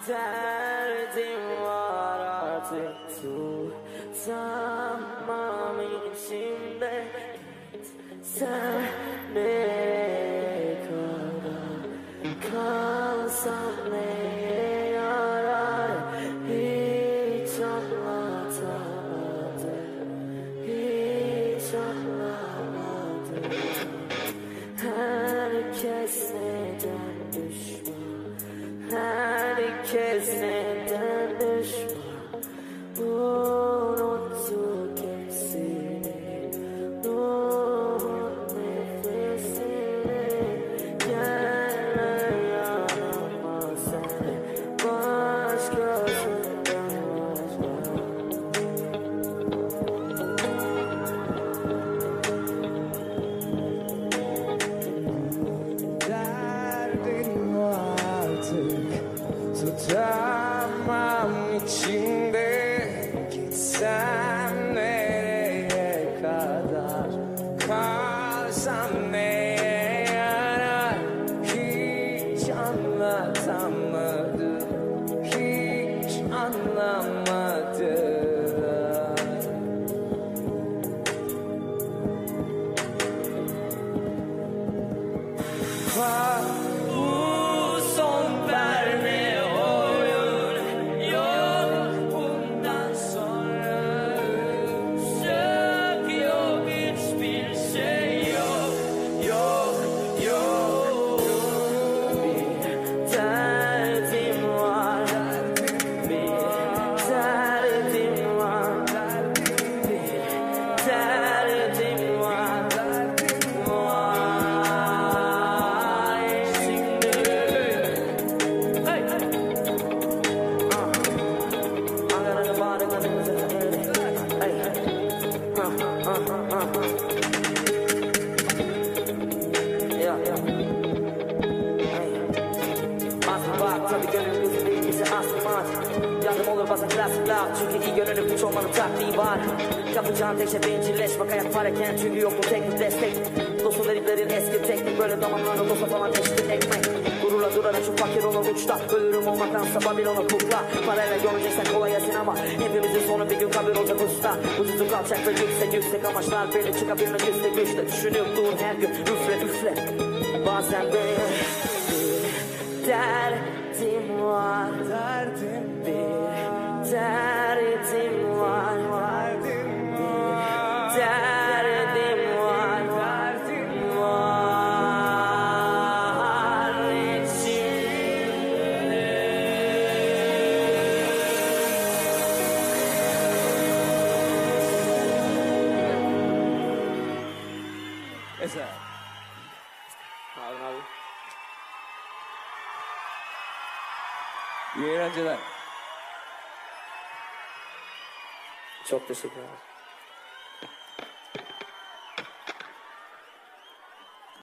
derdim var artık tutamam içimde. Sen nereye kadar kalsam neye yarar, hiç anlatamadım, hiç anlamadım. Herkes neden düşman, herkes neden düşman. Unuttuk hepsini, ruhun nefesini. Gelme yanıma sen, başkasından başka. Derdim artık tutamam içinde. Gitsem nereye kadar, kalsam neye yarar, hiç anlatamadım, hiç anlamadım. Bu son verme oyun yok bundan sonra. Şak yok, hiçbir şey yok, yok, yok. Bir derdim var, bir derdim var, bir derdim var. Tabii gönül gözü bilgisi asmaz. Yardım olur bazen klasik laf, çünkü iyi görünüp hiç olmanın taktiği var. Yapacağın tek şey bencilleşmek, hayat varken, çünkü yok bu teknik destek. Dostun dediklerin eski teknik, böyle zamanlarda dosta falan eşittir ekmek. Gururla durarak şu fakir olan uçta, ölürüm olmaktansa Babilon'a kukla. Parayla göreceksen kolay yesin ama hepimizin sonu bir gün kabir olacak usta. Ucuzluk alçak ve yüksek yüksek amaçlar belli, çıkabilmek üstte güçle. Düşünüp dur her gün üfle üfle. Bazen böyle derdim var, derdim bir derdim var, derdim var, derdim var, derdim var içimde. Eser. Harun abi. İyi eğlenceler. Çok teşekkür ederim.